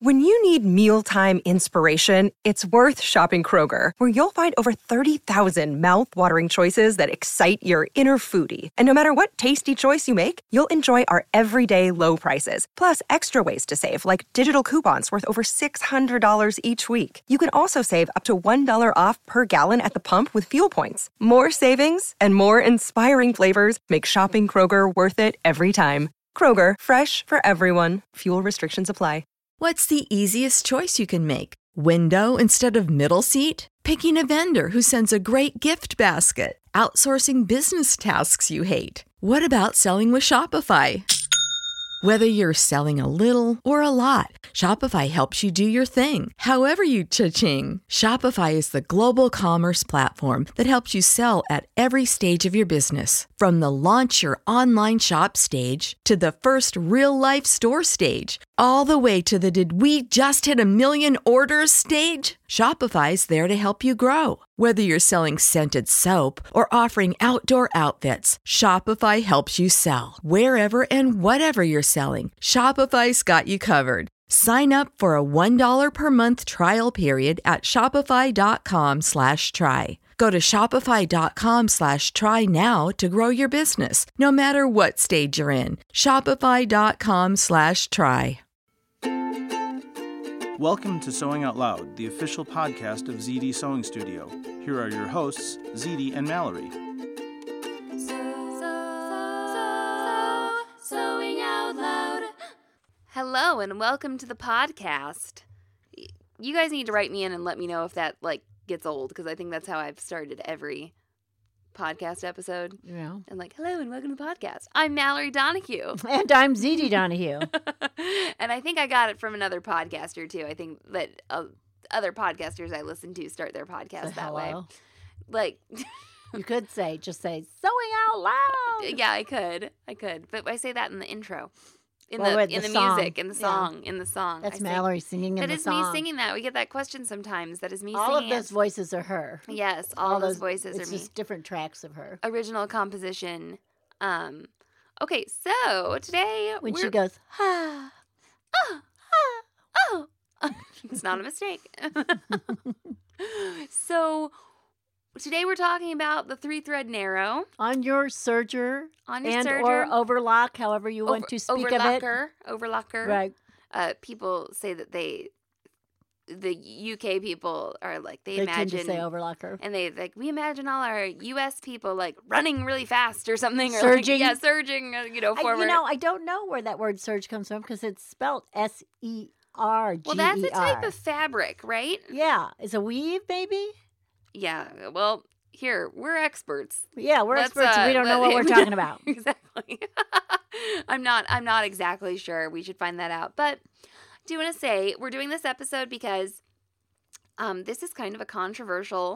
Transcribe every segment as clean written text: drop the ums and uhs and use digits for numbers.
When you need mealtime inspiration, it's worth shopping Kroger, where you'll find over 30,000 mouth-watering choices that excite your inner foodie. And no matter what tasty choice you make, you'll enjoy our everyday low prices, plus extra ways to save, like digital coupons worth over $600 each week. You can also save up to $1 off per gallon at the pump with fuel points. More savings and more inspiring flavors make shopping Kroger worth it every time. Kroger, fresh for everyone. Fuel restrictions apply. What's the easiest choice you can make? Window instead of middle seat? Picking a vendor who sends a great gift basket? Outsourcing business tasks you hate? What about selling with Shopify? Whether you're selling a little or a lot, Shopify helps you do your thing, however you cha-ching. Shopify is the global commerce platform that helps you sell at every stage of your business. From the launch your online shop stage to the first real-life store stage, all the way to the did we just hit 1 million orders stage. Shopify's there to help you grow. Whether you're selling scented soap or offering outdoor outfits, Shopify helps you sell. Wherever and whatever you're selling, Shopify's got you covered. Sign up for a $1 per month trial period at shopify.com/try. Go to shopify.com/try now to grow your business, no matter what stage you're in. Shopify.com/try. Welcome to Sewing Out Loud, the official podcast of ZD Sewing Studio. Here are your hosts, ZD and Mallory. Sewing Out Loud. Hello and welcome to the podcast. You guys need to write me in and let me know if that gets old, because I think that's how I've started every podcast episode. Yeah. And hello and welcome to the podcast. I'm Mallory Donahue. And I'm ZD Donahue. And I think I got it from another podcaster too. I think that other podcasters I listen to start their podcast that hello. way. You could just say Sewing Out Loud. Yeah, I could. But I say that in the intro. In Well, the with the song. music, in the song. That's I say- Mallory singing in the song. That is me singing that. We get that question sometimes. That is me All singing of those voices are her. Yes, all those voices are It's me. just different tracks of her. Original composition. Okay, so today When we're... she goes, ah. Oh. It's not a mistake. So today we're talking about the 3-thread narrow. On your serger. On your and serger. or overlock, however you want to speak of it. Overlocker. Right. People say that the UK people are they imagine, tend to say overlocker. and they we imagine all our US people running really fast or something, or Surging. surging, forward. I don't know where that word surge comes from because it's spelled SERGER. Well, that's a type of fabric, right? Yeah, is a weave maybe? Yeah. Well, here we're experts. Yeah, we're Let's, experts. We don't know what we're talking about. Exactly. I'm not exactly sure. We should find that out. But I do want to say we're doing this episode because this is kind of a controversial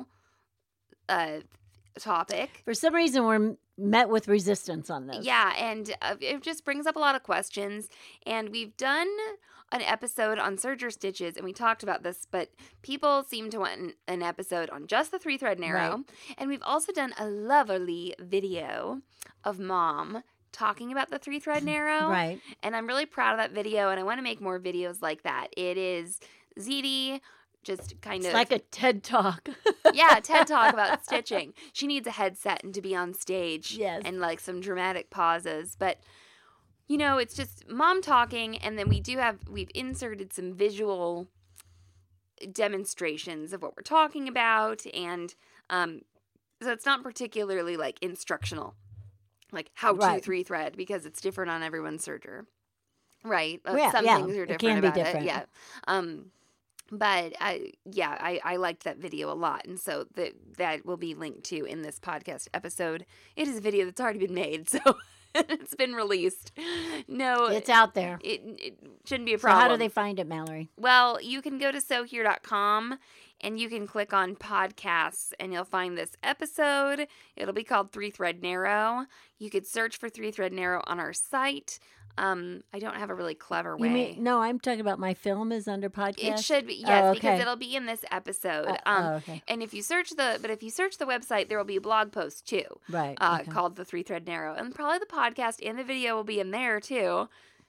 topic. For some reason, we're met with resistance on this. Yeah, and it just brings up a lot of questions. And we've done an episode on serger stitches, and we talked about this, but people seem to want an episode on just the 3-thread narrow. Right. And we've also done a lovely video of Mom talking about the 3-thread narrow. Right. And I'm really proud of that video, and I want to make more videos like that. It is ZD just kind It's of... like a TED Talk. Yeah, TED Talk about stitching. She needs a headset and to be on stage. Yes. And some dramatic pauses. But, it's just Mom talking, and then we've inserted some visual demonstrations of what we're talking about. And so it's not particularly instructional, how to Right. 3-thread, because it's different on everyone's serger. Right? Yeah, Some yeah, things are it different can be about different. it. Yeah. But I liked that video a lot, and so that will be linked to in this podcast episode. It is a video that's already been made, so it's been released. No, It's out there. It shouldn't be a So problem. how do they find it, Mallory? Well, you can go to sewhere.com and you can click on podcasts and you'll find this episode. It'll be called 3-thread narrow. You could search for 3-thread narrow on our site. I don't have a really clever way. No, I'm talking about my film is under podcast. It should be, yes, Oh, okay. because it'll be in this episode. okay. And if you search the website, there will be a blog post too, Right. okay. called the 3-thread narrow, and probably the podcast and the video will be in there too.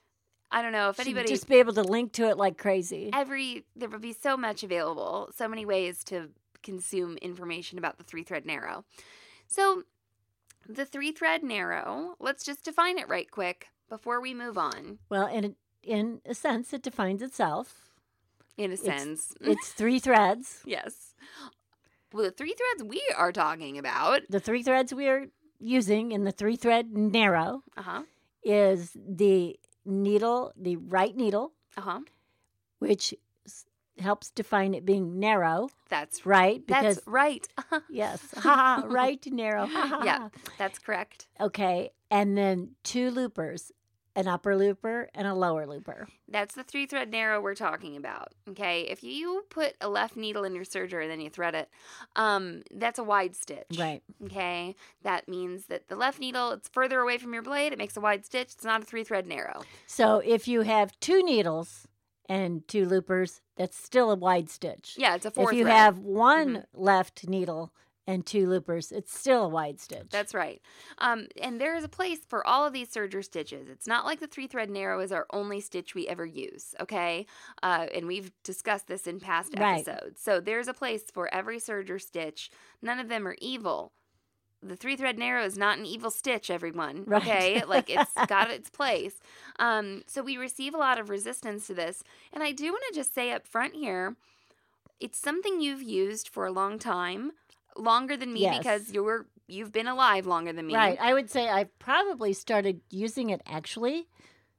I don't know if Should anybody just be able to link to it like crazy. there would be so much available, so many ways to consume information about the 3-thread narrow. So the 3-thread narrow, let's just define it right quick before we move on. Well, in a sense, it defines itself. In a sense. It's 3 threads. Yes. Well, the 3 threads we are talking about. The 3 threads we are using in the 3-thread narrow Uh-huh. is the needle, the right needle, Uh-huh. which helps define it being narrow, That's right? Because That's right. yes, ha, right, narrow. Ha, ha, Yeah, ha. that's correct. Okay, and then 2 loopers, an upper looper and a lower looper. That's the 3-thread narrow we're talking about. Okay, if you put a left needle in your serger and then you thread it, that's a wide stitch. Right. Okay, that means that the left needle, it's further away from your blade. It makes a wide stitch. It's not a 3-thread narrow. So if you have 2 needles and 2 loopers, that's still a wide stitch. Yeah, it's a 4 If you thread. have 1 left needle and 2 loopers, it's still a wide stitch. That's right. And there is a place for all of these serger stitches. It's not like the 3-thread narrow is our only stitch we ever use, okay? And we've discussed this in past Right. episodes. So there's a place for every serger stitch. None of them are evil. The 3-thread narrow is not an evil stitch, everyone, Right. okay? Like, it's got its place. So we receive a lot of resistance to this. And I do want to just say up front here, it's something you've used for a long time, longer than me, Yes. because you've been alive longer than me. Right. I would say I probably started using it actually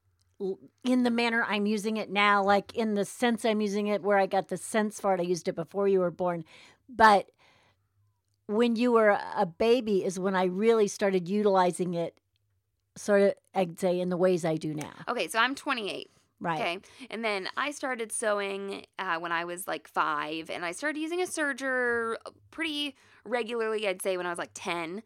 in the manner I'm using it now, like in the sense I'm using it where I got the sense for it. I used it before you were born. But when you were a baby is when I really started utilizing it, sort of, I'd say, in the ways I do now. Okay, so I'm 28. Right. Okay, and then I started sewing when I was like 5, and I started using a serger pretty regularly, I'd say, when I was like 10,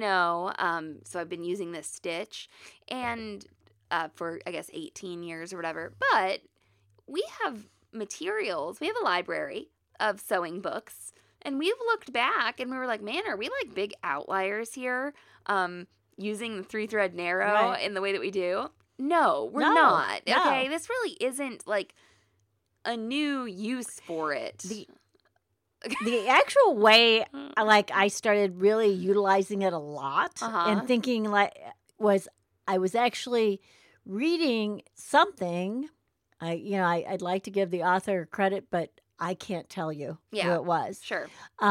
so I've been using this stitch, and for, I guess, 18 years or whatever, but we have materials, we have a library of sewing books, and we've looked back, and we were like, man, are we like big outliers here using the 3-thread narrow Right. in the way that we do? No, we're No, not. no. Okay, this really isn't like a new use for it. The actual way, like, I started really utilizing it a lot Uh-huh. and thinking, like, I was actually reading something. I'd like to give the author credit, but I can't tell you who Yeah. it was. Sure.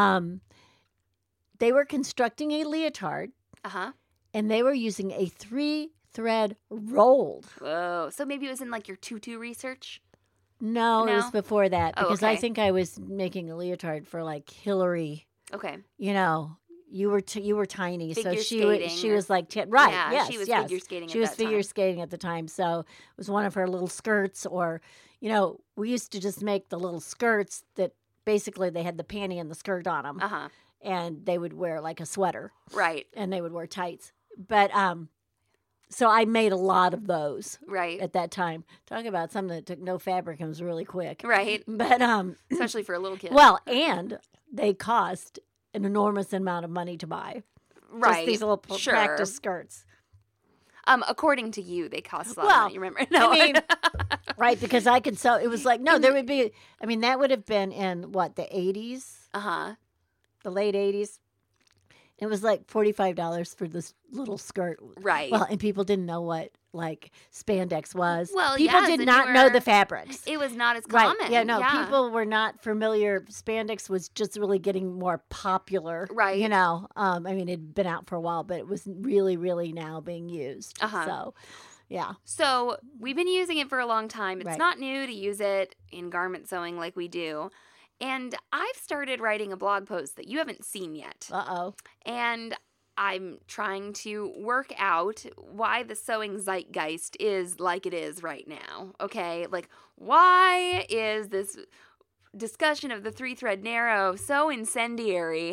They were constructing a leotard, Uh-huh. and they were using a 3-thread rolled. Whoa. So maybe it was in like your tutu research? No, it was No? before that Oh, because I okay. think I was making a leotard for like Hillary. Okay. You were tiny, so Figure she skating or- was like 10, right? Yeah, yes, she was yes. figure skating She at was that figure time. skating at the time, so it was one of her little skirts. Or, we used to just make the little skirts that basically they had the panty and the skirt on them, Uh-huh. and they would wear like a sweater, Right. and they would wear tights. But so I made a lot of those Right. at that time. Talk about something that took no fabric and was really quick. Right. But Especially for a little kid. well, and they cost an enormous amount of money to buy. right. Just these little sure. practice skirts. According to you, they cost a lot Well, of money. You remember? No. I mean, right, because I could sell. It was like, no, there would be, that would have been in what, the 80s, uh-huh. the late 80s. It was like $45 for this little skirt. Right. Well, and people didn't know what like spandex was. Well, people yes, did and not you know were- the fabrics. It was not as Right. common. Yeah, no, people were not familiar. Spandex was just really getting more popular. Right. It'd been out for a while, but it was really, really now being used. Uh-huh. So, yeah. So we've been using it for a long time. It's Right. not new to use it in garment sewing like we do. And I've started writing a blog post that you haven't seen yet. Uh-oh. And I'm trying to work out why the sewing zeitgeist is like it is right now. Okay? Like, why is this discussion of the 3-thread narrow so incendiary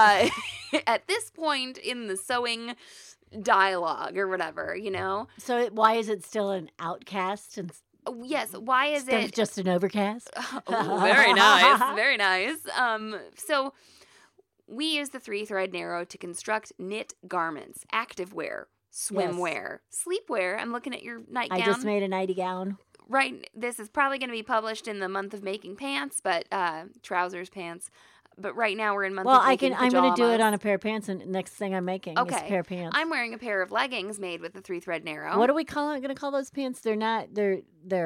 at this point in the sewing dialogue or whatever, So why is it still an outcast Yes, why is instead of it just an overcast? Oh, very nice. Very nice. So we use the 3-thread narrow to construct knit garments, activewear, swimwear, sleepwear. I'm looking at your nightgown. I just made a nighty gown. Right, this is probably going to be published in the month of making pants, but trousers, pants. But right now we're in month of making pajamas. I'm going to do it on a pair of pants, and next thing I'm making is a pair of pants. I'm wearing a pair of leggings made with the 3-thread narrow. What do we going to call those pants? They're not. They're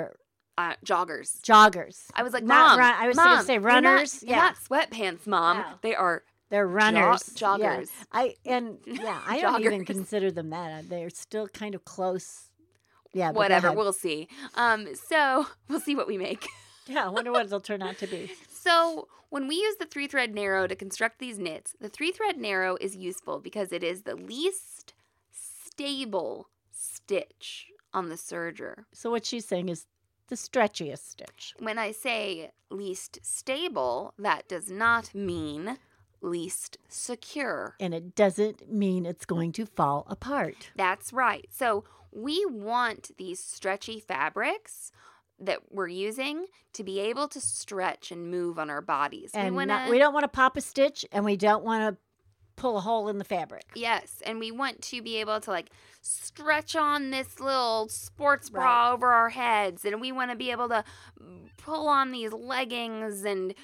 joggers. Joggers. I was like, Mom, I was going to say runners. They're not sweatpants, Mom. No. They're runners. Joggers. I don't even consider them that. They're still kind of close. Yeah, whatever. We'll see. So we'll see what we make. Yeah, I wonder what it'll turn out to be. So when we use the 3-thread narrow to construct these knits, the 3-thread narrow is useful because it is the least stable stitch on the serger. So what she's saying is the stretchiest stitch. When I say least stable, that does not mean least secure. And it doesn't mean it's going to fall apart. That's right. So we want these stretchy fabrics that we're using to be able to stretch and move on our bodies. And we don't want to pop a stitch, and we don't want to pull a hole in the fabric. Yes, and we want to be able to like stretch on this little sports bra over our heads, and we want to be able to pull on these leggings and,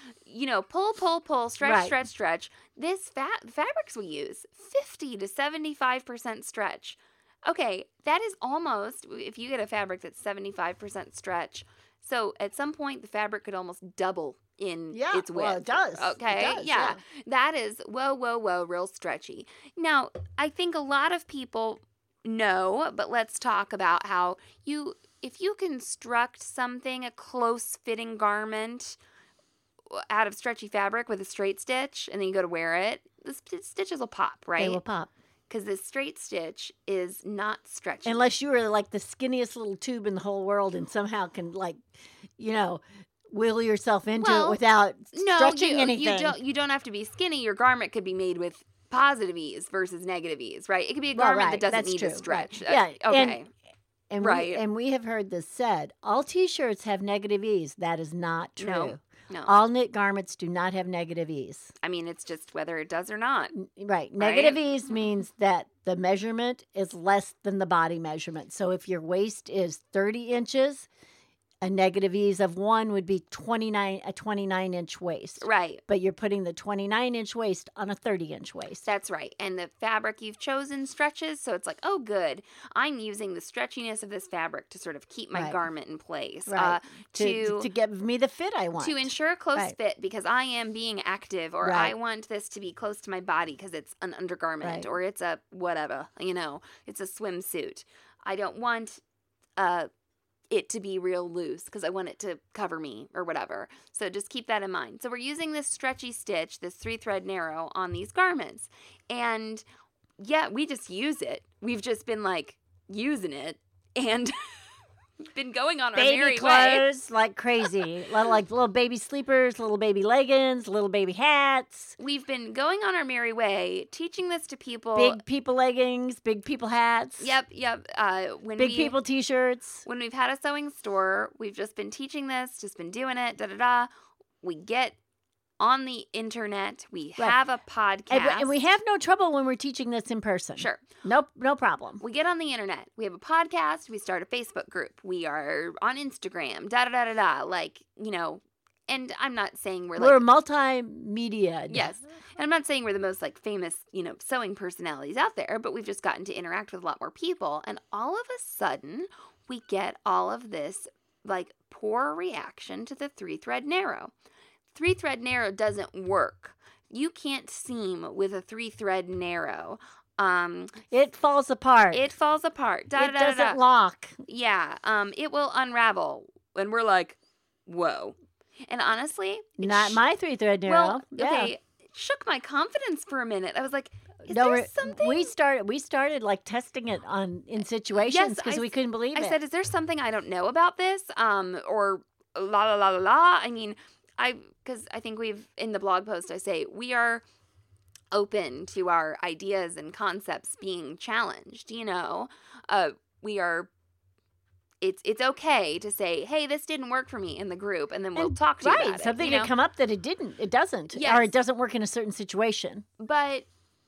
pull, stretch. This fabrics we use, 50 to 75% stretch. Okay, that is almost, if you get a fabric that's 75% stretch, so at some point the fabric could almost double in its width. Well, it does. Okay, it does, yeah. That is, whoa, real stretchy. Now, I think a lot of people know, but let's talk about how if you construct something, a close-fitting garment out of stretchy fabric with a straight stitch, and then you go to wear it, the stitches will pop, right? They will pop. Because the straight stitch is not stretchy. Unless you were like the skinniest little tube in the whole world and somehow can wheel yourself into it without stretching anything. You don't have to be skinny. Your garment could be made with positive ease versus negative ease, right? It could be a garment that doesn't need to stretch. Right. Yeah. Okay. And we have heard this said. All T-shirts have negative ease. That is not true. No. All knit garments do not have negative ease. I mean, it's just whether it does or not. Right. Negative ease means that the measurement is less than the body measurement. So if your waist is 30 inches, a negative ease of 1 would be a 29-inch waist. Right. But you're putting the 29-inch waist on a 30-inch waist. That's right. And the fabric you've chosen stretches, so it's like, oh, good. I'm using the stretchiness of this fabric to sort of keep my garment in place. Right. To give me the fit I want. To ensure a close fit because I am being active, or I want this to be close to my body because it's an undergarment or it's a whatever, it's a swimsuit. I don't want it to be real loose because I want it to cover me or whatever. So just keep that in mind. So we're using this stretchy stitch, this 3-thread narrow on these garments. And we just use it. We've just been using it and been going on our merry way. Baby clothes like crazy. Like little baby sleepers, little baby leggings, little baby hats. We've been going on our merry way, teaching this to people. Big people leggings, big people hats. Yep. Big people T-shirts. When we've had a sewing store, we've just been teaching this, just been doing it, We get on the internet. We have a podcast. And we have no trouble when we're teaching this in person. Sure. Nope, no problem. We get on the internet. We have a podcast. We start a Facebook group. We are on Instagram. And I'm not saying we're multimedia. Yes. And I'm not saying we're the most famous, sewing personalities out there, but we've just gotten to interact with a lot more people. And all of a sudden, we get all of this poor reaction to the 3-thread narrow. 3-thread narrow doesn't work. You can't seam with a 3-thread narrow. It falls apart. It doesn't lock. Yeah. It will unravel. And we're like, whoa. And honestly, not my 3-thread narrow. Well, okay, it shook my confidence for a minute. I was like, is there something? We started testing it in situations because we couldn't believe it. I said, is there something I don't know about this? Or la. I mean, because I think in the blog post, I say we are open to our ideas and concepts being challenged. We are. It's okay to say, hey, this didn't work for me in the group, and then we'll talk to you about it. Something could come up that it doesn't, or it doesn't work in a certain situation. But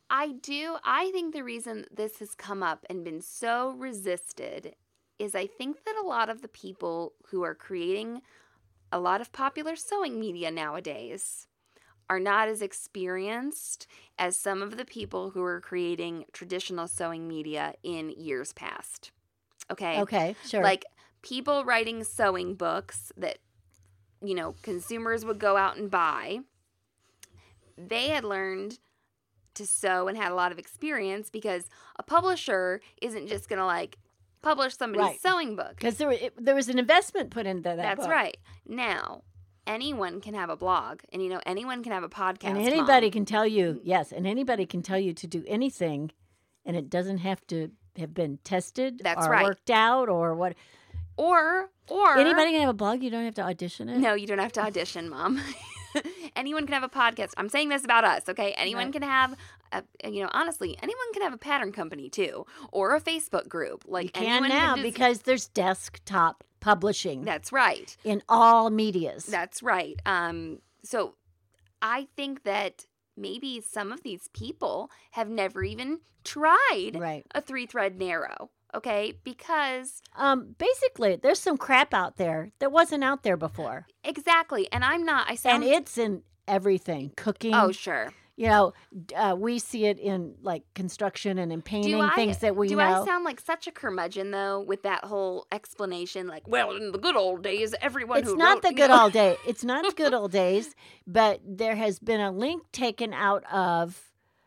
I think the reason this has come up and been so resisted is I think that a lot of the people who are creating a lot of popular sewing media nowadays are not as experienced as some of the people who are creating traditional sewing media in years past. Okay? Okay, sure. Like people writing sewing books that, consumers would go out and buy. They had learned to sew and had a lot of experience because a publisher isn't just going to publish somebody's sewing book. Because there was an investment put into that That's book. right. Now, anyone can have a blog and, anyone can have a podcast. And anybody can tell you, and anybody can tell you to do anything, and it doesn't have to have been tested That's or right. worked out or what. Or anybody can have a blog. You don't have to audition it. No, you don't have to audition, Mom. Anyone can have a podcast. I'm saying this about us, okay? Anyone can have, honestly, anyone can have a pattern company too, or a Facebook group. You can now because there's desktop publishing. That's right. In all medias. That's right. So I think that maybe some of these people have never even tried a 3-thread narrow. Okay, because basically, there's some crap out there that wasn't out there before. Exactly, and and it's in everything, cooking. Oh, sure. We see it in construction and in painting, things that we know. Do I sound like such a curmudgeon though with that whole explanation? Well, in the good old days, everyone It's not the good old days. It's not the good old days, but there has been a link taken out of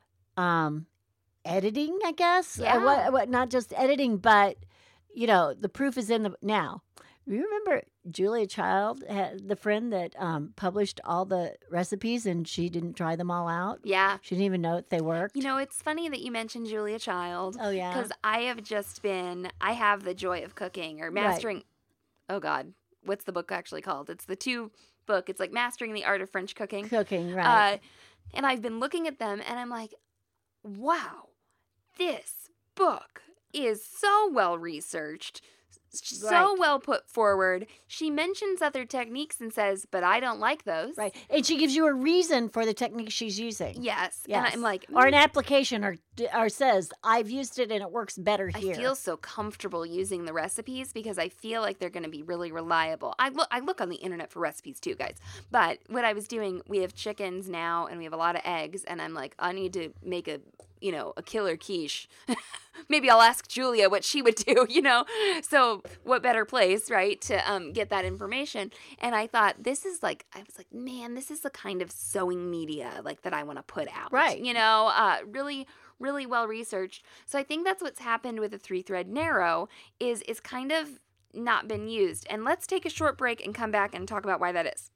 editing, I guess. Yeah. What not just editing, but the proof is in the now. You remember Julia Child, the friend that published all the recipes and she didn't try them all out? Yeah. She didn't even know if they worked. It's funny that you mentioned Julia Child. Oh, yeah. Because I have the joy of cooking or mastering. Right. Oh, God. What's the book actually called? It's the 2 book. It's Mastering the Art of French Cooking. Cooking, right. And I've been looking at them and I'm like, wow, this book is so well researched. So well put forward. She mentions other techniques and says, but I don't like those. Right. And she gives you a reason for the technique she's using. Yes. And I'm like... Or an application or says, I've used it and it works better here. I feel so comfortable using the recipes because I feel like they're going to be really reliable. I look on the internet for recipes too, guys. But what I was doing, we have chickens now and we have a lot of eggs. And I'm like, I need to make a killer quiche. Maybe I'll ask Julia what she would do, So what better place, right, to get that information? And I thought, man, this is the kind of sewing media that I want to put out. Right. Really, really well researched. So I think that's what's happened with the 3-thread narrow is kind of not been used. And let's take a short break and come back and talk about why that is.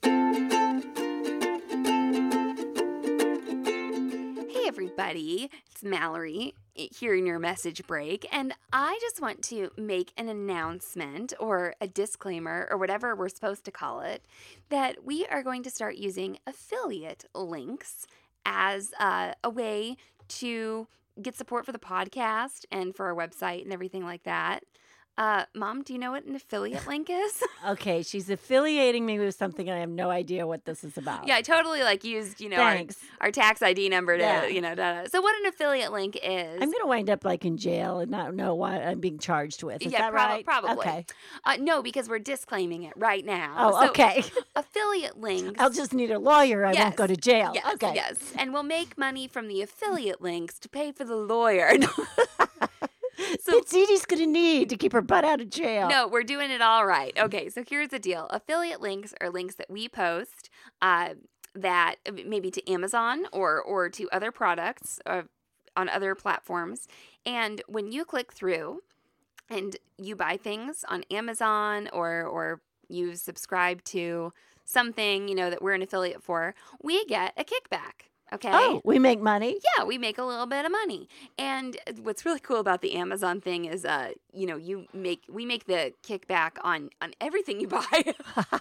Hey everybody, it's Mallory here in your message break, and I just want to make an announcement or a disclaimer or whatever we're supposed to call it, that we are going to start using affiliate links as a way to get support for the podcast and for our website and everything like that. Mom, do you know what an affiliate link is? Okay, she's affiliating me with something and I have no idea what this is about. Yeah, I totally used, our tax ID number to, So what an affiliate link is. I'm going to wind up in jail and not know what I'm being charged with. Is that right? Probably. Okay. No, because we're disclaiming it right now. Oh, okay. Affiliate links. I'll just need a lawyer. I won't go to jail. Yes, okay. Yes. And we'll make money from the affiliate links to pay for the lawyer. So Edie's going to need to keep her butt out of jail. No, we're doing it all right. Okay, so here's the deal. Affiliate links are links that we post that maybe to Amazon or to other products on other platforms. And when you click through and you buy things on Amazon or you subscribe to something, that we're an affiliate for, we get a kickback. Okay. Oh, we make money? Yeah, we make a little bit of money. And what's really cool about the Amazon thing is, we make the kickback on everything you buy.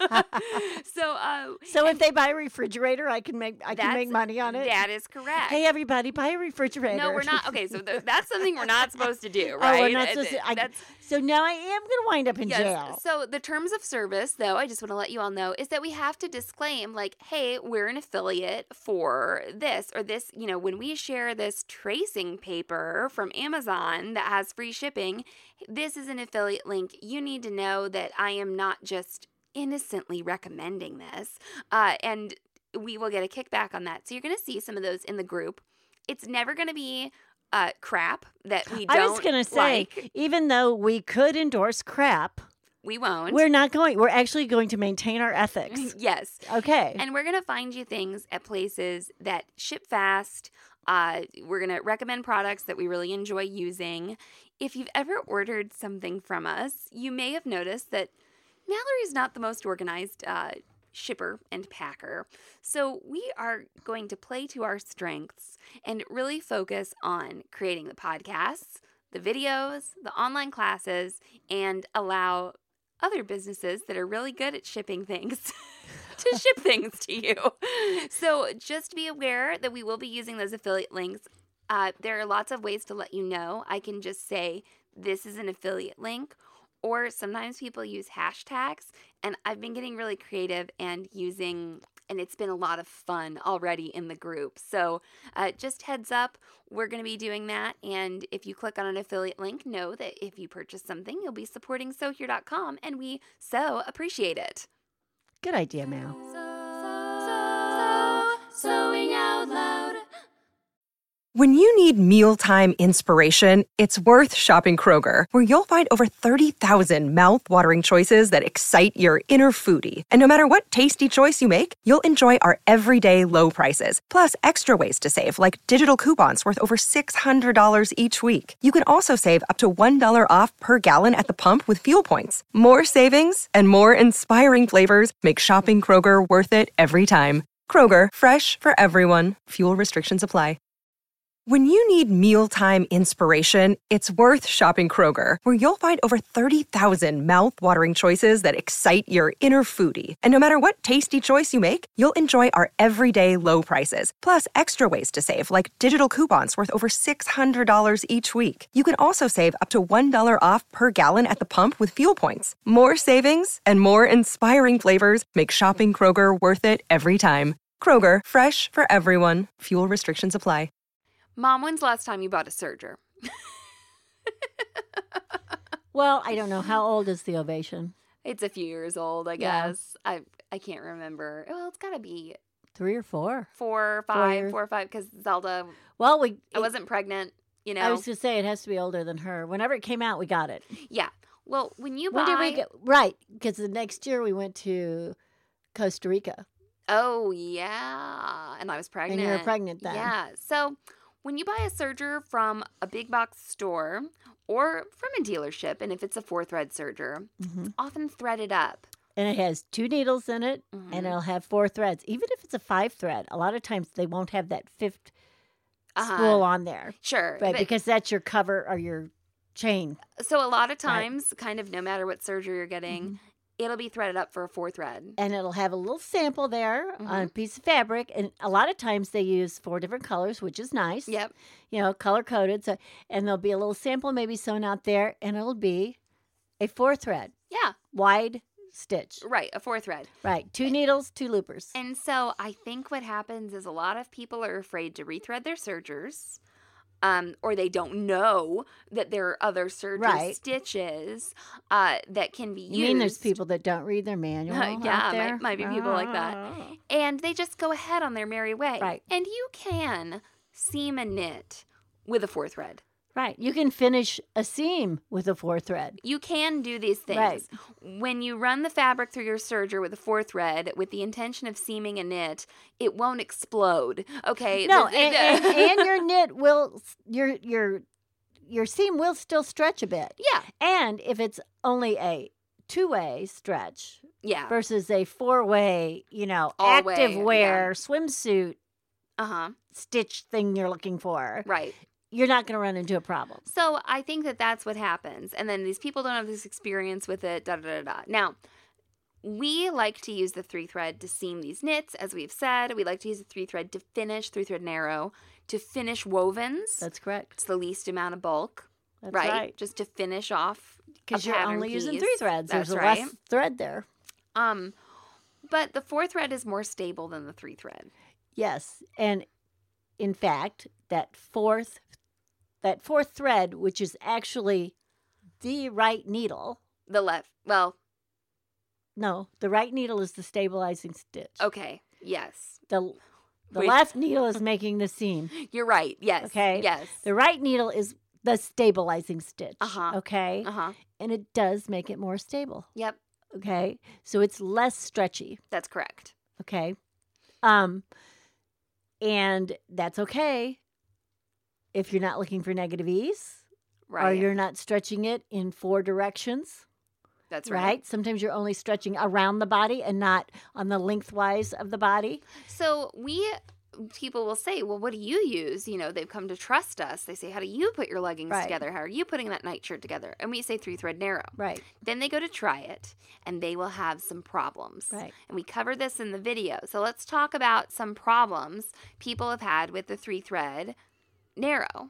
So if they buy a refrigerator, I can make money on it. That is correct. Hey, everybody, buy a refrigerator. No, we're not. Okay, so that's something we're not supposed to do, right? Oh, we're not supposed to. So now I am going to wind up in jail. So the terms of service, though, I just want to let you all know, is that we have to disclaim, hey, we're an affiliate for this, when we share this tracing paper from Amazon that has free shipping, this is an affiliate link. You need to know that I am not just innocently recommending this, and we will get a kickback on that. So you're going to see some of those in the group. It's never going to be crap that we don't I was going to say, even though we could endorse crap, we won't. We're not going. We're actually going to maintain our ethics. Yes. Okay. And we're going to find you things at places that ship fast. We're going to recommend products that we really enjoy using. If you've ever ordered something from us, you may have noticed that Mallory's not the most organized shipper and packer. So we are going to play to our strengths and really focus on creating the podcasts, the videos, the online classes, and allow other businesses that are really good at shipping things to ship things to you. So just be aware that we will be using those affiliate links. There are lots of ways to let you know. I can just say this is an affiliate link, or sometimes people use hashtags, and I've been getting really creative and it's been a lot of fun already in the group. So just heads up, we're going to be doing that. And if you click on an affiliate link, know that if you purchase something, you'll be supporting SewHere.com, and we so appreciate it. Good idea, Mal. Sewing out loud. When you need mealtime inspiration, it's worth shopping Kroger, where you'll find over 30,000 mouth-watering choices that excite your inner foodie. And no matter what tasty choice you make, you'll enjoy our everyday low prices, plus extra ways to save, like digital coupons worth over $600 each week. You can also save up to $1 off per gallon at the pump with fuel points. More savings and more inspiring flavors make shopping Kroger worth it every time. Kroger, fresh for everyone. Fuel restrictions apply. When you need mealtime inspiration, it's worth shopping Kroger, where you'll find over 30,000 mouth-watering choices that excite your inner foodie. And no matter what tasty choice you make, you'll enjoy our everyday low prices, plus extra ways to save, like digital coupons worth over $600 each week. You can also save up to $1 off per gallon at the pump with fuel points. More savings and more inspiring flavors make shopping Kroger worth it every time. Kroger, fresh for everyone. Fuel restrictions apply. Mom, when's the last time you bought a serger? Well, I don't know. How old is the Ovation? It's a few years old, I guess. I can't remember. Well, it's got to be 3 or 4. 4 or 5, because Zelda. Well, I wasn't pregnant, you know. I was going to say it has to be older than her. Whenever it came out, we got it. Yeah. Well, when did we get? Right, because the next year we went to Costa Rica. Oh, yeah. And I was pregnant. And you were pregnant then. Yeah. So when you buy a serger from a big box store or from a dealership, and if it's a 4-thread serger, it's often threaded up. And it has 2 needles in it, and it'll have 4 threads. Even if it's a 5-thread, a lot of times they won't have that 5th spool on there. Sure. Right, because that's your cover or your chain. So a lot of times, kind of no matter what serger you're getting, it'll be threaded up for a 4-thread. And it'll have a little sample there on a piece of fabric. And a lot of times they use 4 different colors, which is nice. Yep. You know, color-coded. So, and there'll be a little sample maybe sewn out there, and it'll be a 4-thread. Yeah. Wide stitch. Right, a 4-thread. Right. 2 needles, 2 loopers. And so I think what happens is a lot of people are afraid to rethread their sergers. Or they don't know that there are other serger stitches that can be used. You mean there's people that don't read their manual out there? Might be people like that. And they just go ahead on their merry way. Right. And you can seam a knit with a 4-thread. Right. You can finish a seam with a 4-thread. You can do these things. Right. When you run the fabric through your serger with a 4-thread with the intention of seaming a knit, it won't explode. Okay. No, and your knit will your seam will still stretch a bit. Yeah. And if it's only a 2-way stretch, versus a 4-way, active wear swimsuit, stitch thing you're looking for, right? You're not going to run into a problem. So I think that that's what happens. And then these people don't have this experience with it, Now, we like to use the 3-thread to seam these knits, as we've said. We like to use the 3-thread to finish, 3-thread narrow, to finish wovens. That's correct. It's the least amount of bulk. That's right. Just to finish off because you're only using 3 threads. That's There's right. less thread there. But the 4-thread is more stable than the 3-thread. Yes. And in fact, that fourth thread, which is actually the right needle. The left. Well, No, the right needle is the stabilizing stitch. okay. Yes. The Wait. left needle is making the seam. You're right. Yes. Okay. Yes. The right needle is the stabilizing stitch. Uh-huh. Okay. Uh-huh. And it does make it more stable. Yep. Okay. So it's less stretchy. That's correct. Okay. And that's okay if you're not looking for negative ease Right. or you're not stretching it in 4 directions. That's Right. right. Sometimes you're only stretching around the body and not on the lengthwise of the body. So people will say, well, what do you use? You know, they've come to trust us. They say, how do you put your leggings Right. together? How are you putting that nightshirt together? And we say 3-thread narrow. Right. Then they go to try it and they will have some problems. Right. And we cover this in the video. So let's talk about some problems people have had with the 3-thread narrow.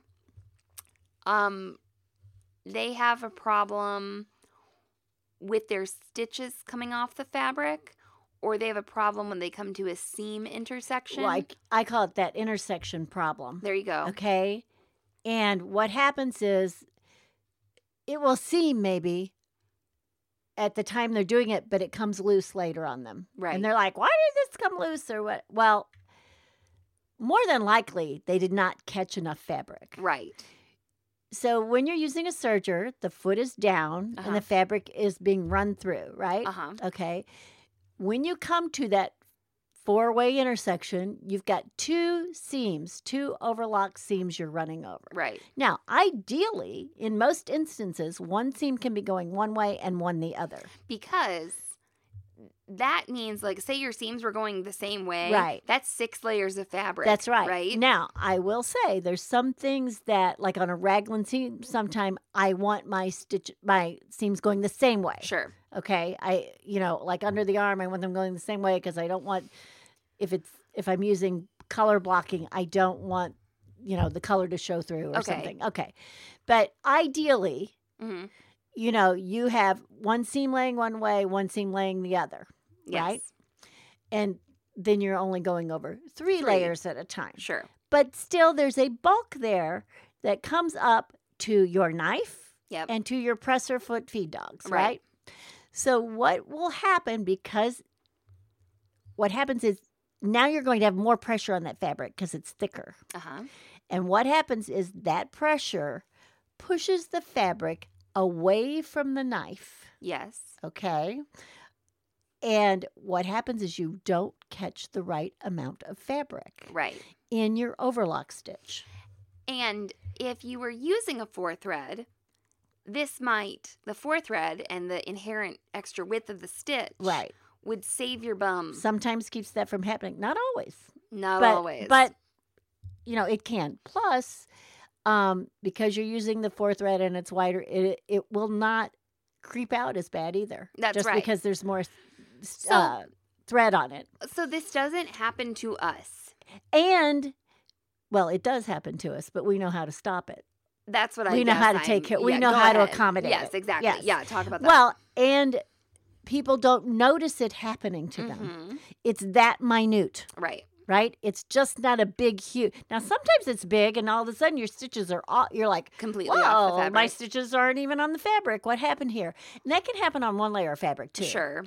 They have a problem with their stitches coming off the fabric, or they have a problem when they come to a seam intersection. Like I call it that intersection problem. There you go. Okay. And what happens is it will seem maybe at the time they're doing it, but it comes loose later on them. Right. And they're like, why did this come loose or what? Well, more than likely, they did not catch enough fabric. Right. So when you're using a serger, the foot is down Uh-huh. and the fabric is being run through, right? Uh-huh. Okay. When you come to that 4-way intersection, you've got 2 seams, 2 overlock seams you're running over. Right. Now, ideally, in most instances, one seam can be going one way and one the other. Because that means, like, say your seams were going the same way. Right. That's 6 layers of fabric. That's right. Right. Now, I will say there's some things that, like on a raglan seam, sometime I want my seams going the same way. Sure. Okay. Like under the arm, I want them going the same way because I don't want, if I'm using color blocking, I don't want, the color to show through or Okay. something. Okay. But ideally, Mm-hmm. you have one seam laying one way, one seam laying the other. Yes. Right? And then you're only going over 3 layers at a time. Sure. But still, there's a bulk there that comes up to your knife Yep. and to your presser foot feed dogs, Right. right? So what will happen, because what happens is now you're going to have more pressure on that fabric because it's thicker. Uh-huh. And what happens is that pressure pushes the fabric away from the knife, Yes. okay? And what happens is you don't catch the right amount of fabric Right. in your overlock stitch. And if you were using a 4-thread, the 4-thread and the inherent extra width of the stitch Right. would save your bum. Sometimes keeps that from happening. Not always. Not but, always. But, it can. Plus, because you're using the 4-thread and it's wider, it will not creep out as bad either. That's just right. because there's more So- thread on it. So this doesn't happen to us. And, well, it does happen to us, but we know how to stop it. That's what I We know guess how to I'm- take care. We yeah, know go how to ahead. accommodate Yes, it. exactly. Yes. Yeah, talk about that. Well, and people don't notice it happening to them. Mhm. It's that minute. Right. Right? It's just not a big, huge. Now, sometimes it's big, and all of a sudden your stitches are all, you're like, Completely whoa, off the fabric. my stitches aren't even on the fabric. What happened here? And that can happen on one layer of fabric, too. Sure.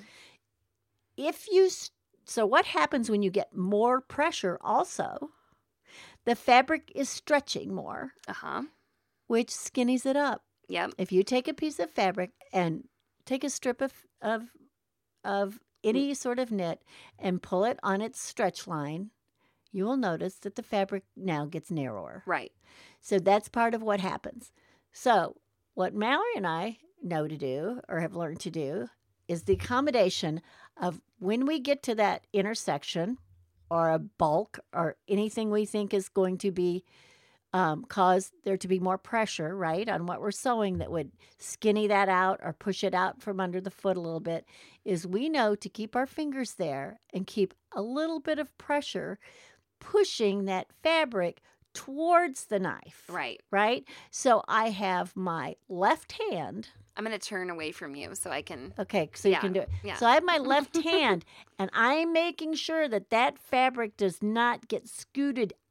So what happens when you get more pressure also? The fabric is stretching more, Uh-huh. which skinnies it up. Yep. If you take a piece of fabric and take a strip of any sort of knit and pull it on its stretch line, you will notice that the fabric now gets narrower. Right. So that's part of what happens. So what Mallory and I know to do or have learned to do is the accommodation of when we get to that intersection or a bulk or anything we think is going to be cause there to be more pressure, right, on what we're sewing that would skinny that out or push it out from under the foot a little bit, is we know to keep our fingers there and keep a little bit of pressure pushing that fabric towards the knife. Right. Right? So I have my left hand. I'm going to turn away from you so I can. Okay, so Yeah, you can do it. yeah. So I have my left hand, and I'm making sure that that fabric does not get scooted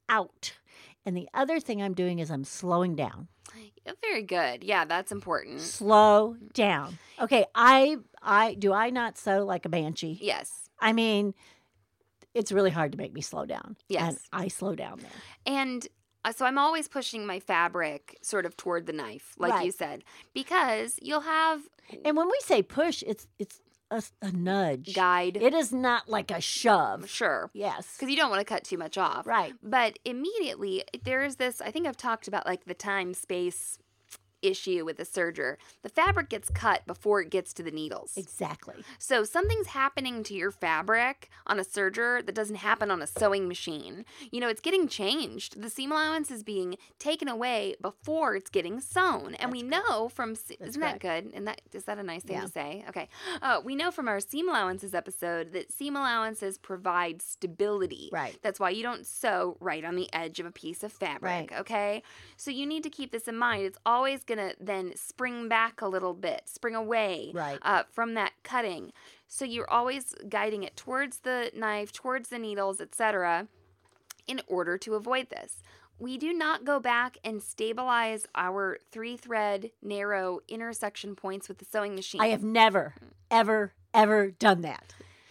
out. And the other thing I'm doing is I'm slowing down. Yeah, very good. Yeah, that's important. Slow down. Okay, I do I not sew like a banshee? Yes. I mean, it's really hard to make me slow down. Yes. And I slow down there. And so I'm always pushing my fabric sort of toward the knife, like you said, because you'll have And when we say push, it's a nudge. guide. It is not like a shove. Sure. Yes. Because you don't want to cut too much off. Right. But immediately, there is this, I think I've talked about like the time-space issue with the serger. The fabric gets cut before it gets to the needles. Exactly. So something's happening to your fabric on a serger that doesn't happen on a sewing machine. You know, it's getting changed. The seam allowance is being taken away before it's getting sewn. And we know from, isn't that good? And is that a nice thing to say? Okay. We know from our seam allowances episode that seam allowances provide stability. Right. That's why you don't sew right on the edge of a piece of fabric. Right. Okay. So you need to keep this in mind. It's always going to then spring back a little bit, spring away from that cutting. So you're always guiding it towards the knife, towards the needles, etc., in order to avoid this. We do not go back and stabilize our 3-thread narrow intersection points with the sewing machine. I have never, ever, ever done that.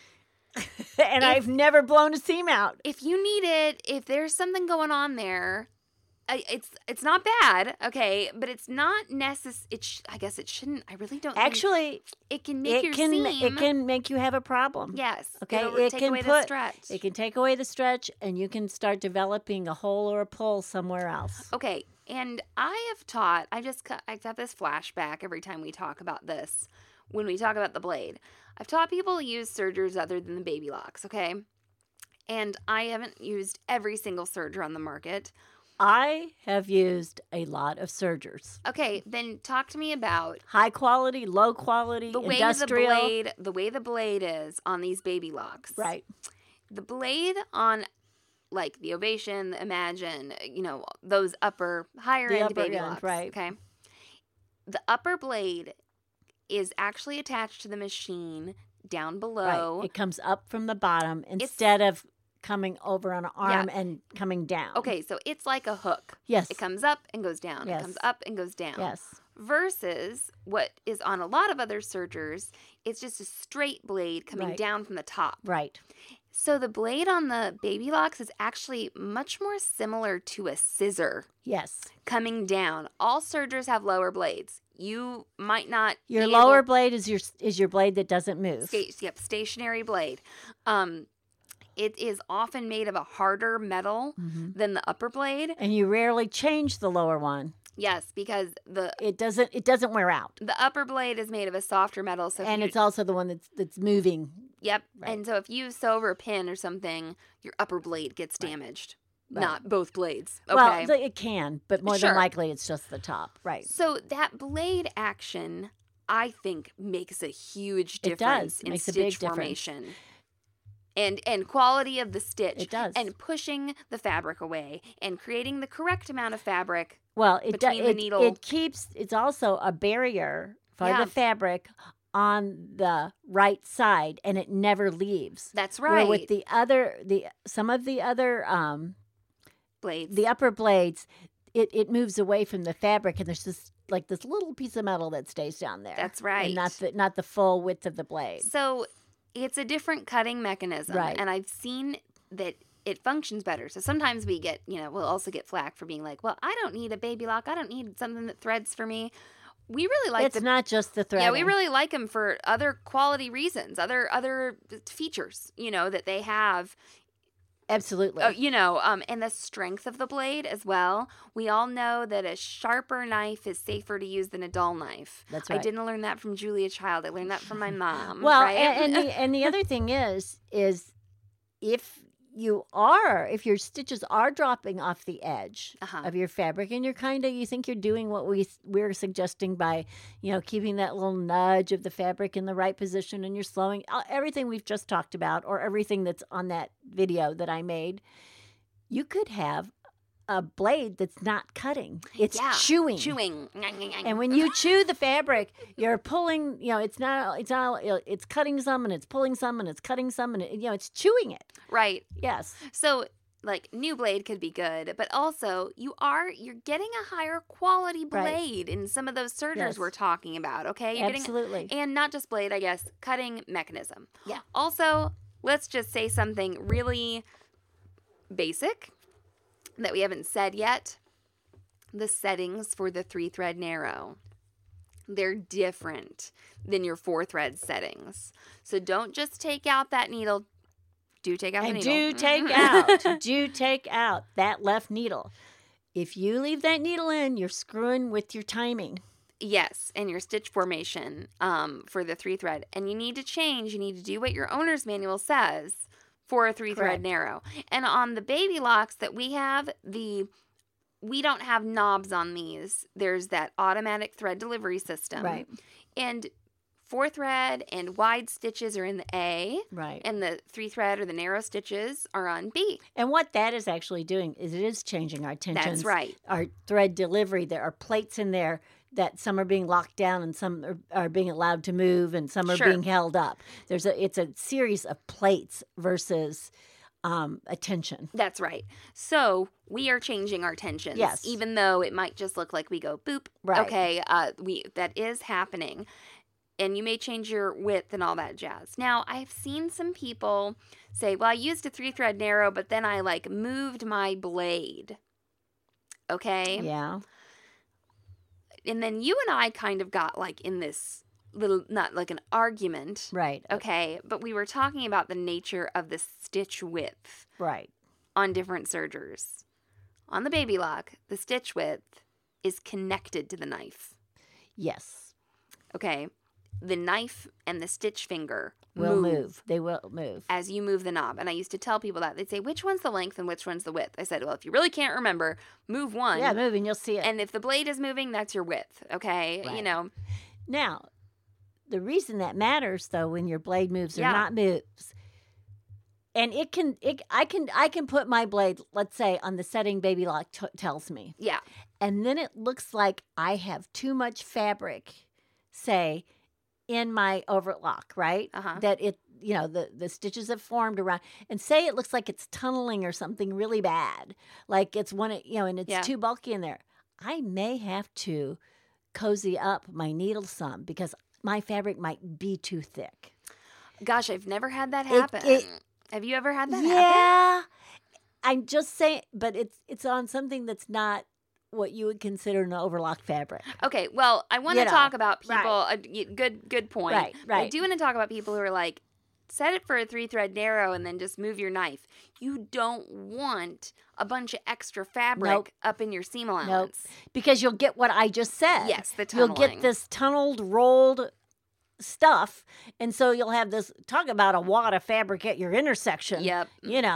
And I've never blown a seam out. If you need it, if there's something going on there, it's not bad, okay, but it's not necessary. I guess it shouldn't. I really don't. Actually, it can make your seam. It can make you have a problem. Yes. Okay. It'll take away the stretch. It can take away the stretch, and you can start developing a hole or a pull somewhere else. Okay. And I have taught. I have this flashback every time we talk about this. When we talk about the blade, I've taught people to use sergers other than the baby locks. Okay. And I haven't used every single serger on the market. I have used a lot of sergers. Okay, then talk to me about high quality, low quality, industrial. The way the blade is on these baby locks. Right. The blade on like the Ovation, the Imagine, you know, those higher end baby locks. Right. Okay. The upper blade is actually attached to the machine down below. Right. It comes up from the bottom instead of coming over on an arm and coming down. Okay, so it's like a hook. Yes. It comes up and goes down. Yes. It comes up and goes down. Yes. Versus what is on a lot of other sergers, it's just a straight blade coming down from the top. Right. So the blade on the baby locks is actually much more similar to a scissor. Yes. Coming down. All sergers have lower blades. You might not. Your lower blade is your blade that doesn't move. Stationary blade. It is often made of a harder metal than the upper blade. And you rarely change the lower one. Yes, because it doesn't wear out. The upper blade is made of a softer metal, it's also the one that's moving. Yep. Right. And so if you sew over a pin or something, your upper blade gets damaged. Right. Not both blades. Okay. Well, it can, but more than likely it's just the top. Right. So that blade action, I think, makes a huge difference in stitch formation. And quality of the stitch. It does. And pushing the fabric away and creating the correct amount of fabric. Well, it's also a barrier for the fabric on the right side, and it never leaves. That's right. Where with some of the other blades, the upper blades, it moves away from the fabric, and there's this little piece of metal that stays down there. That's right. And not the full width of the blade. So it's a different cutting mechanism. Right. And I've seen that it functions better. So sometimes we'll also get flack for being like, well, I don't need a baby lock. I don't need something that threads for me. We really like It's not just the threading. Yeah, we really like them for other quality reasons, other features, that they have. Absolutely. And the strength of the blade as well. We all know that a sharper knife is safer to use than a dull knife. That's right. I didn't learn that from Julia Child. I learned that from my mom. Well, right? and the other thing is if your stitches are dropping off the edge of your fabric, and you think you're doing what we're suggesting by, keeping that little nudge of the fabric in the right position, and you're slowing everything we've just talked about, or everything that's on that video that I made, you could have a blade that's not cutting. It's chewing. And when you chew the fabric, you're pulling, it's cutting some and it's pulling some and it's cutting some and it's chewing it. Right. Yes. So like new blade could be good, but also you're getting a higher quality blade in some of those sergers we're talking about, okay? You're Absolutely. and not just blade, I guess, cutting mechanism. Yeah. Also, let's just say something really basic that we haven't said yet. The settings for the 3-thread narrow. They're different than your 4-thread settings. So don't just take out that needle. Do take out the needle. Do take out that left needle. If you leave that needle in, you're screwing with your timing. Yes, and your stitch formation for the 3-thread. And you need to do what your owner's manual says for a 3-thread narrow. And on the baby locks that we have, we don't have knobs on these. There's that automatic thread delivery system. Right. And 4-thread and wide stitches are in the A. Right. And the 3-thread or the narrow stitches are on B. And what that is actually doing is it is changing our tensions. That's right. Our thread delivery. There are plates in there that some are being locked down and some are being allowed to move and some are being held up. It's a series of plates versus a tension. That's right. So we are changing our tensions. Yes. Even though it might just look like we go boop. Right. Okay. That is happening. And you may change your width and all that jazz. Now, I've seen some people say, well, I used a 3-thread narrow, but then I moved my blade. Okay? Yeah. And then you and I kind of got in this little, not like an argument. Right. Okay. But we were talking about the nature of the stitch width. Right. On different sergers. On the baby lock, the stitch width is connected to the knife. Yes. Okay. The knife and the stitch finger will move. They will move. As you move the knob. And I used to tell people that. They'd say, which one's the length and which one's the width? I said, well, if you really can't remember, move one. Yeah, move and you'll see it. And if the blade is moving, that's your width. Okay? Right. Now, the reason that matters, though, when your blade moves or not moves, and I can put my blade, let's say, on the setting baby lock tells me. Yeah. And then it looks like I have too much fabric, say, in my overlock, right? Uh-huh. That the stitches have formed around, and say it looks like it's tunneling or something really bad, like it's and it's too bulky in there. I may have to cozy up my needle some because my fabric might be too thick. Gosh, I've never had that happen. Have you ever had that happen? Yeah. I'm just saying, but it's on something that's not what you would consider an overlock fabric. Okay, well, I want to talk about people. Right. Good point. Right. I do want to talk about people who are like, set it for a 3-thread narrow and then just move your knife. You don't want a bunch of extra fabric up in your seam allowance. Nope. Because you'll get what I just said. Yes, the tunneling. You'll get this tunneled, rolled stuff, and so you'll have this, talk about a wad of fabric at your intersection. Yep.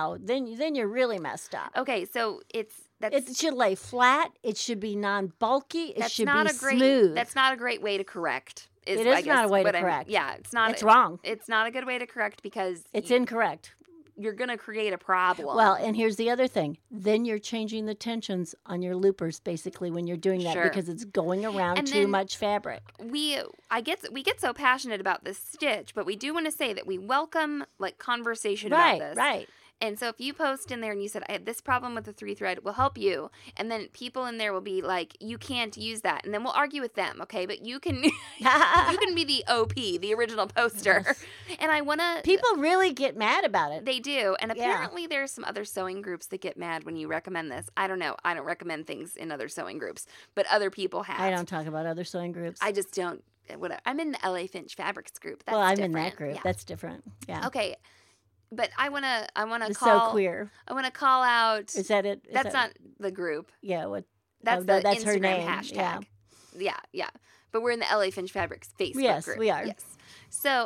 Then you're really messed up. Okay, so it should lay flat. It should be non-bulky. It should be smooth. That's not a great way to correct. It is not a way to correct. It's not. It's wrong. It's not a good way to correct because it's incorrect. You're going to create a problem. Well, and here's the other thing. Then you're changing the tensions on your loopers, basically, when you're doing that because it's going around too much fabric. We get so passionate about this stitch, but we do want to say that we welcome conversation about this. Right. And so if you post in there and you said, I had this problem with the 3-thread, we'll help you. And then people in there will be like, you can't use that. And then we'll argue with them, okay? But you can you can be the OP, the original poster. Yes. And I want to... People really get mad about it. They do. And apparently there's some other sewing groups that get mad when you recommend this. I don't know. I don't recommend things in other sewing groups. But other people have. I don't talk about other sewing groups. I just don't. I'm in the LA Finch Fabrics group. That's I'm different. in that group. Yeah. That's different. Yeah. Okay. But I wanna it's call. So queer. I wanna call out. Is that it? That's not the group. Yeah. What? That's that's Instagram her name. hashtag. Yeah. But we're in the LA Finch Fabrics Facebook group. Yes, we are. Yes. So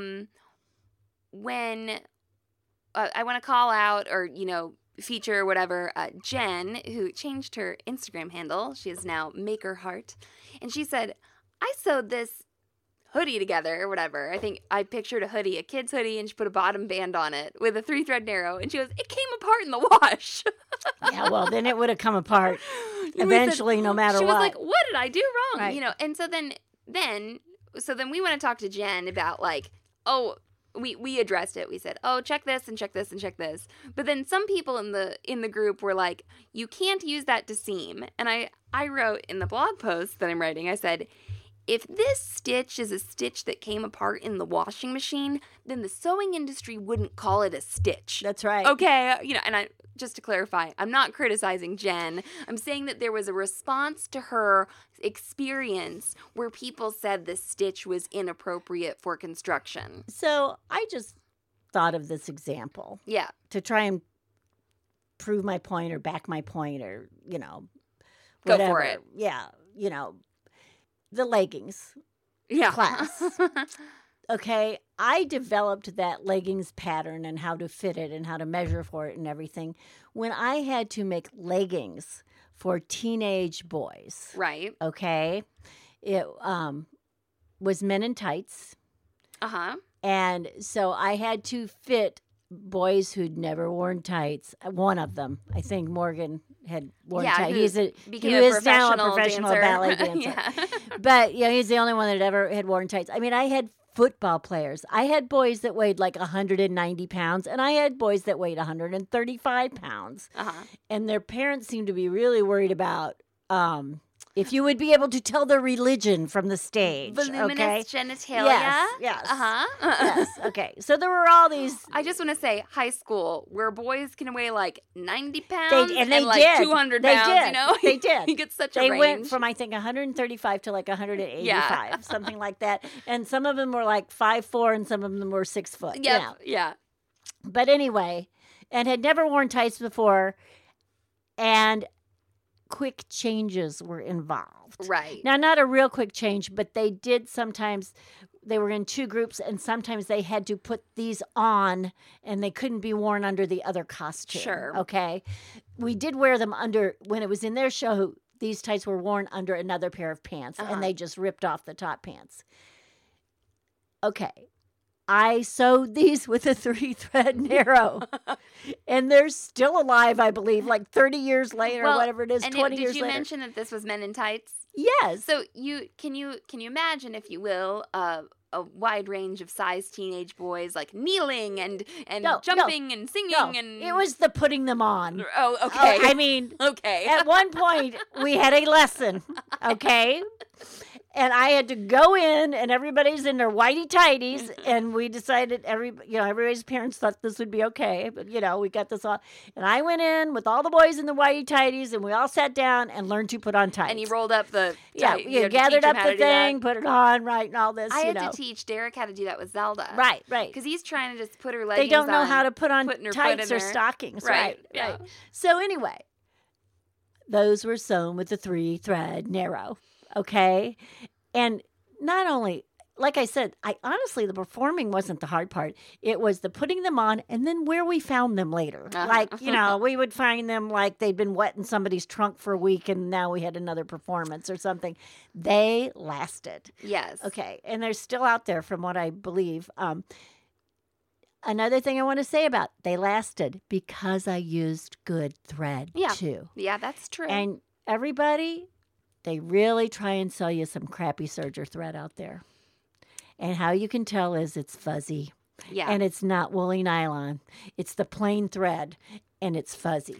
when I want to call out or feature or whatever Jen, who changed her Instagram handle. She is now Maker Heart, and she said, I sewed this hoodie together or whatever. I think I pictured a hoodie, a kid's hoodie, and she put a bottom band on it with a 3-thread narrow. And she goes, it came apart in the wash. Yeah, well, then it would have come apart eventually, no matter what. She was like, what did I do wrong? Right. And so then we want to talk to Jen about we addressed it. We said, "Oh, check this and check this and check this." But then some people in the group were like, "You can't use that to seam." And I wrote in the blog post that I'm writing, I said, if this stitch is a stitch that came apart in the washing machine, then the sewing industry wouldn't call it a stitch. That's right. Okay, and just to clarify, I'm not criticizing Jen. I'm saying that there was a response to her experience where people said the stitch was inappropriate for construction. So I just thought of this example. Yeah. To try and prove my point or back my point or, Go whatever. for it. Yeah, the leggings class. Okay, I developed that leggings pattern and how to fit it and how to measure for it and everything when I had to make leggings for teenage boys. Right. Okay, it was men in tights. Uh-huh. And so I had to fit boys who'd never worn tights. One of them, I think Morgan had worn tights. He is now a professional dancer. ballet dancer. Yeah. But he's the only one that ever had worn tights. I mean, I had football players. I had boys that weighed like 190 pounds, and I had boys that weighed 135 pounds. Uh-huh. And their parents seemed to be really worried about if you would be able to tell their religion from the stage. Voluminous genitalia? Yes. Uh-huh. Yes. Okay. So there were all these. I just want to say high school where boys can weigh like 90 pounds They like did. 200 They pounds, did. They did. You get such a They range. went from, I think, 135 to like 185, Yeah. something like that. And some of them were like 5'4", and some of them were 6 foot. Yep. You know. Yeah. But anyway, and had never worn tights before, and quick changes were involved. Right. Now, not a real quick change, but they did sometimes. They were in two groups, and sometimes they had to put these on, and they couldn't be worn under the other costume. Sure. Okay. We did wear them under, when it was in their show, these tights were worn under another pair of pants, and they just ripped off the top pants. Okay. I sewed these with a 3-thread narrow, and they're still alive, I believe, like 30 years later, or whatever it is, 20 years later. Did you mention that this was men in tights? Yes. So can you imagine, if you will, a wide range of size teenage boys like kneeling and jumping and singing and it was the putting them on. Oh, okay. I mean, okay. At one point we had a lesson, okay? And I had to go in, and everybody's in their whitey tighties, and we decided everybody's parents thought this would be okay, but we got this all. And I went in with all the boys in the whitey tighties, and we all sat down and learned to put on tights. And you rolled up the you gathered up the thing, put it on, right, and all this. I had to teach Derek how to do that with Zelda. Right. Because he's trying to just put her leggings on. They don't know how to put on her tights or stockings. Right. Yeah. So anyway, those were sewn with the 3-thread narrow. Okay. And not only, like I said, honestly, the performing wasn't the hard part. It was the putting them on and then where we found them later. Like, we would find them like they'd been wet in somebody's trunk for a week, and now we had another performance or something. They lasted. Yes. Okay. And they're still out there from what I believe. Another thing I want to say about they lasted because I used good thread too. Yeah, that's true. And everybody, they really try and sell you some crappy serger thread out there. And how you can tell is it's fuzzy. Yeah. And it's not woolly nylon. It's the plain thread, and it's fuzzy.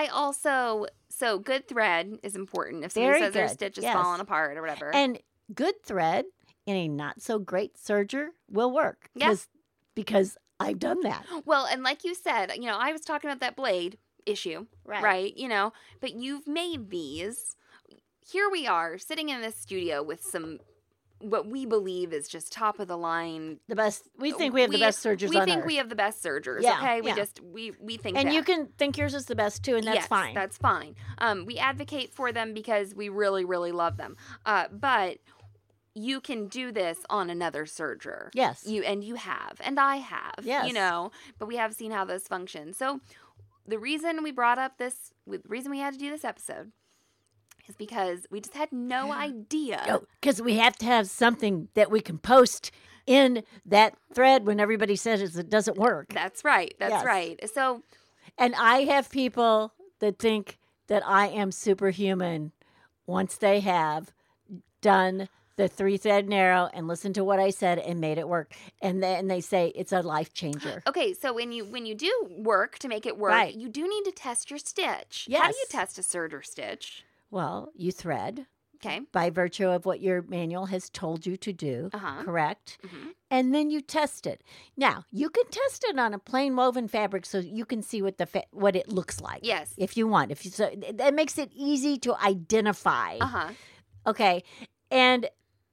So good thread is important. If somebody Very says their good. stitch is Yes. falling apart or whatever. And good thread in a not so great serger will work. Yeah. Because I've done that. Well, and like you said, I was talking about that blade issue. Right. But you've made these. Here we are sitting in this studio with some, what we believe is just top of the line. The best. We think we have the best sergers on We think earth. we have the best sergers. Yeah, Okay. yeah. We think And that. you can think yours is the best too, and that's Yes, fine. That's fine. We advocate for them because we really, really love them. But you can do this on another serger. Yes. You have, and I have. Yes. But we have seen how those function. So the reason we brought up the reason we had to do this episode is because we just had no idea. Because we have to have something that we can post in that thread when everybody says it doesn't work. That's right. That's Yes. right. So, And I have people that think that I am superhuman once they have done the 3-thread narrow and listened to what I said and made it work. And then they say it's a life changer. Okay, so when you do work to make it work, Right. you do need to test your stitch. How Yes. do you test a serger stitch? Well, you thread Okay. by virtue of what your manual has told you to do, Uh-huh. correct? Mhm. And then you test it. Now, you can test it on a plain woven fabric so you can see what what it looks like. Yes. If you want. So that makes it easy to identify. Uh-huh. Okay. And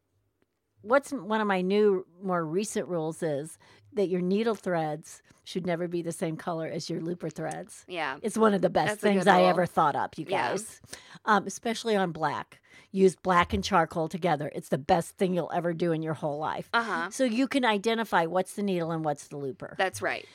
what's one of my new, more recent rules is that your needle threads should never be the same color as your looper threads. Yeah. It's one of the best That's a things good I rule. ever thought up, you Yeah. guys. Especially on black. Use black and charcoal together. It's the best thing you'll ever do in your whole life. Uh-huh. So you can identify what's the needle and what's the looper. That's right.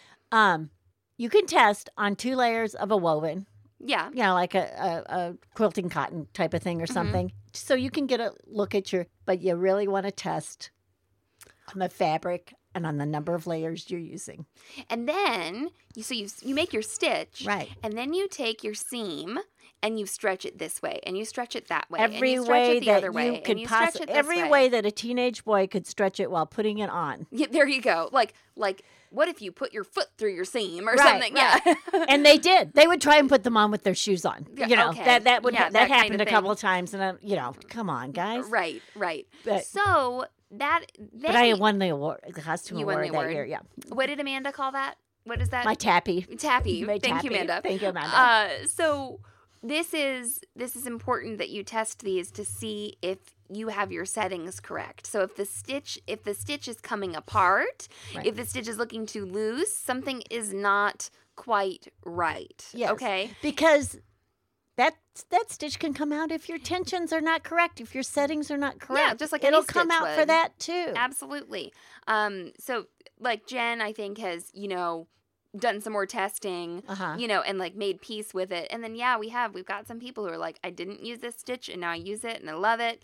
You can test on 2 layers of a woven, Yeah. like a quilting cotton type of thing or something. So you can get a look at but you really want to test on the fabric and on the number of layers you're using. And then you make your stitch. Right. And then you take your seam and you stretch it this way and you stretch it that way. and Every you stretch way it the that other way, you and could you stretch possibly, it this every way that a teenage boy could stretch it while putting it on. Yeah, there you go. Like what if you put your foot through your seam or Right, something? right. Yeah. And they did. They would try and put them on with their shoes on. Yeah, You know, okay. that Yeah, that that kind happened of a couple thing. of times, and come on, guys. Right. But- So But I won the award, the costume You won award the that award. year. Yeah, what did Amanda call that? What is that? my tappy. Tappy. My Thank you, tappy. Amanda. Thank you, Amanda. So this is important that you test these to see if you have your settings correct. So if the stitch is coming apart, Right. if the stitch is looking too loose, something is not quite right. Yes. Okay. Because that stitch can come out if your tensions are not correct, if your settings are not correct. Yeah, just like any it'll come stitch out for would. that too. Absolutely. So like Jen, I think has, done some more testing, Uh-huh. and like made peace with it. And then, we've got some people who are like, I didn't use this stitch and now I use it and I love it.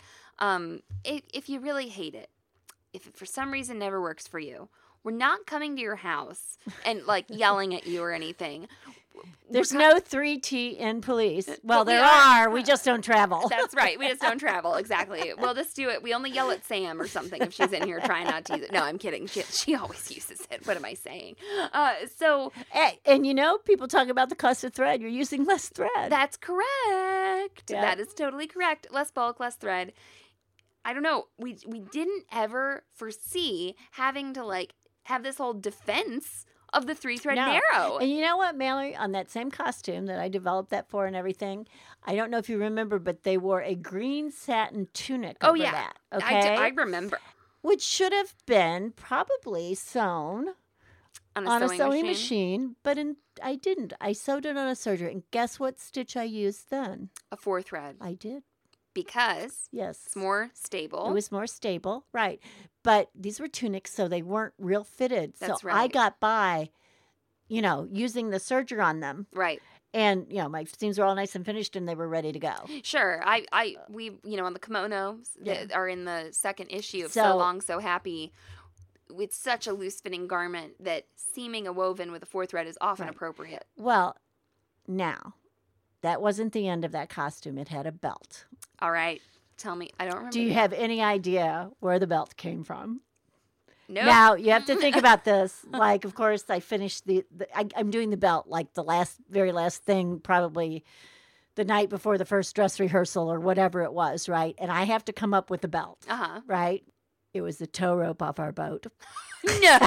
If you really hate it, if it for some reason never works for you, we're not coming to your house and like yelling at you or anything. There's no 3T in police. Well, But we there are. are. We just don't travel. That's right. We just don't travel. Exactly. We'll just do it. We only yell at Sam or something if she's in here trying not to use it. No, I'm kidding. She always uses it. What am I saying? So And people talk about the cost of thread. You're using less thread. that's correct. Yeah. That is totally correct. Less bulk, less thread. I don't know. We didn't ever foresee having to like have this whole defense of the 3-thread No. narrow. And you know what, Mallory? On that same costume that I developed that for and everything, I don't know if you remember, but they wore a green satin tunic over that. Okay? I remember. Which should have been probably sewn On on a sewing sewing machine, but I didn't. I sewed it on a serger. And guess what stitch I used then? A 4-thread. I did. Because Yes. it's more stable. It was more stable, right. But these were tunics, so they weren't real fitted. That's so I right. got by, using the serger on them. Right. And, my seams were all nice and finished and they were ready to go. Sure. We on the kimonos that are in the second issue of So So- Long, So Happy, it's such a loose fitting garment that seaming a woven with a 4-thread is often Right. appropriate. Well, now, that wasn't the end of that costume. It had a belt. All right. Tell me. I don't remember. Do you the- have any idea where the belt came from? No. Now, you have to think about this. Like, of course, I finished I'm doing the belt, like the very last thing, probably the night before the first dress rehearsal or whatever it was, right? And I have to come up with the belt, Uh-huh. right? It was the tow rope off our boat. No.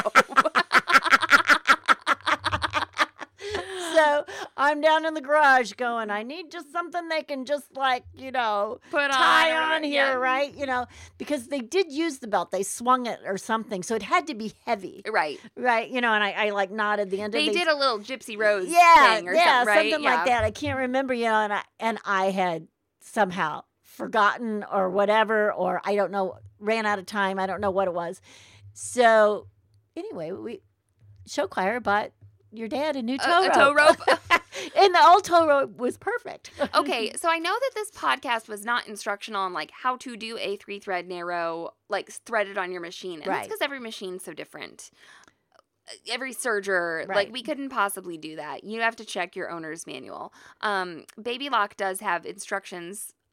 So I'm down in the garage going, I need just something they can just like, Put on. tie or- on here, yeah. right? Because they did use the belt. They swung it or something. So it had to be heavy, Right. right? And I like nodded the end of They it. did a little Gypsy Rose Yeah, thing or yeah, something, right? something like that. I can't remember, and I had somehow forgotten or whatever, or I don't know, ran out of time. I don't know what it was. So anyway, show choir bought your dad a new tow A rope. tow rope. And the old tow rope was perfect. Okay, so I know that this podcast was not instructional on like how to do a 3-thread narrow, like threaded on your machine. And that's Right. because every machine's so different. Every serger, Right. like we couldn't possibly do that. You have to check your owner's manual. Baby Lock does have instructions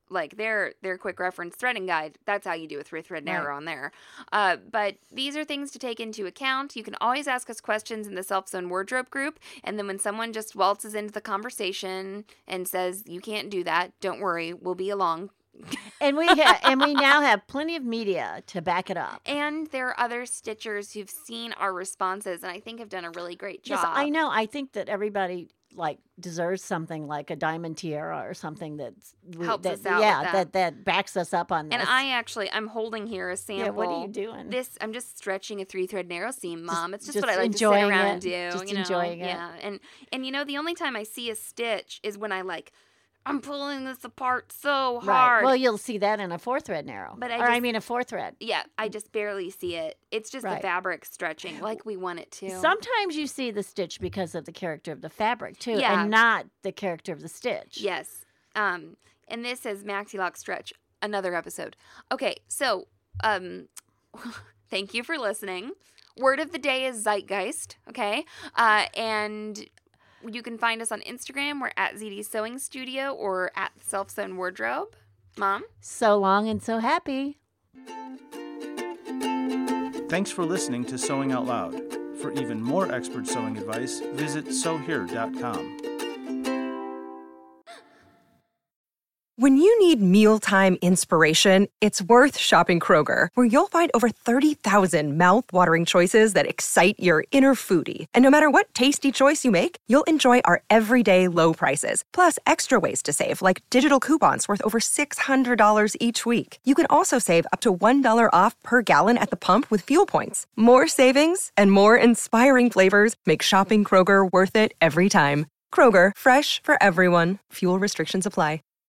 like their quick reference threading guide. That's how you do a 3-thread narrow on there. But these are things to take into account. You can always ask us questions in the Self-Sewn Wardrobe group. And then when someone just waltzes into the conversation and says, you can't do that, don't worry, we'll be along. And we now have plenty of media to back it up. And there are other stitchers who've seen our responses and I think have done a really great job. Yes, I know. I think that everybody deserves something like a diamond tiara or something helps us out. with that backs us up on this. And I'm holding here a sample. Yeah, what are you doing? I'm just stretching a 3-thread narrow seam, Mom. It's just what I like to sit around and do. Just enjoying it. Yeah, and the only time I see a stitch is when I'm pulling this apart so hard. Right. Well, you'll see that in a 4-thread narrow. But a 4-thread. Yeah, I just barely see it. It's just the fabric stretching like we want it to. Sometimes you see the stitch because of the character of the fabric, too, yeah. and not the character of the stitch. Yes. And this is Maxi Lock Stretch, another episode. Okay, so thank you for listening. Word of the day is Zeitgeist, okay? And you can find us on Instagram. We're at ZD Sewing Studio or at Self-Sewn Wardrobe. Mom? So long and so happy. Thanks for listening to Sewing Out Loud. For even more expert sewing advice, visit sewhere.com. When you need mealtime inspiration, it's worth shopping Kroger, where you'll find over 30,000 mouth-watering choices that excite your inner foodie. And no matter what tasty choice you make, you'll enjoy our everyday low prices, plus extra ways to save, like digital coupons worth over $600 each week. You can also save up to $1 off per gallon at the pump with fuel points. More savings and more inspiring flavors make shopping Kroger worth it every time. Kroger, fresh for everyone. Fuel restrictions apply.